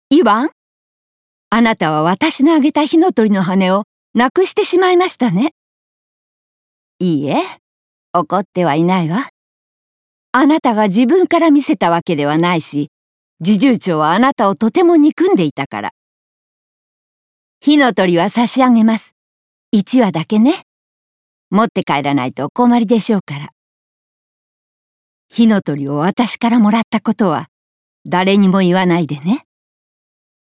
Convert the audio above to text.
イワン、あなたは私のあげた火の鳥の羽をなくしてしまいましたね。いいえ、怒ってはいないわ。あなたが自分から見せたわけではないし、侍従長はあなたをとても憎んでいたから。火の鳥は差し上げます。1羽だけね。持って帰らないとお困りでしょうから。火の鳥を私からもらったことは誰にも言わないでね。